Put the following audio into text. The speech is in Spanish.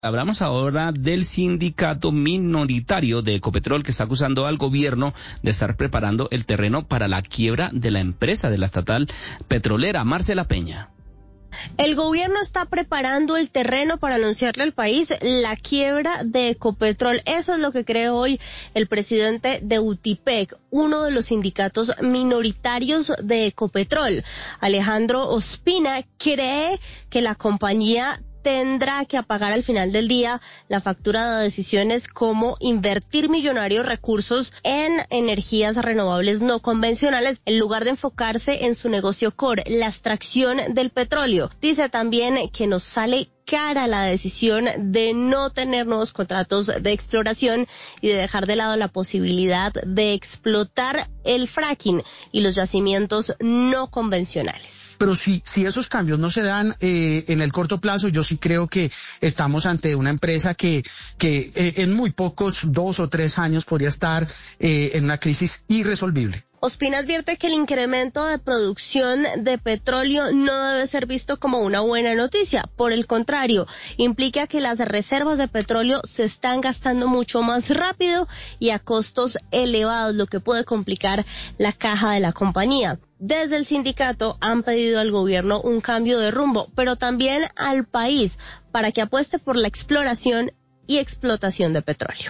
Hablamos ahora del sindicato minoritario de Ecopetrol que está acusando al gobierno de estar preparando el terreno para la quiebra de la empresa, de la estatal petrolera. Marcela Peña. El gobierno está preparando el terreno para anunciarle al país la quiebra de Ecopetrol. Eso es lo que cree hoy el presidente de UTIPEC, uno de los sindicatos minoritarios de Ecopetrol. Alejandro Ospina cree que la compañía tendrá que pagar al final del día la factura de decisiones como invertir millonarios recursos en energías renovables no convencionales en lugar de enfocarse en su negocio core, la extracción del petróleo. Dice también que nos sale cara la decisión de no tener nuevos contratos de exploración y de dejar de lado la posibilidad de explotar el fracking y los yacimientos no convencionales. Pero si esos cambios no se dan en el corto plazo, yo sí creo que estamos ante una empresa que en muy pocos 2 o 3 años podría estar en una crisis irresolvible. Ospina advierte que el incremento de producción de petróleo no debe ser visto como una buena noticia. Por el contrario, implica que las reservas de petróleo se están gastando mucho más rápido y a costos elevados, lo que puede complicar la caja de la compañía. Desde el sindicato han pedido al gobierno un cambio de rumbo, pero también al país para que apueste por la exploración y explotación de petróleo.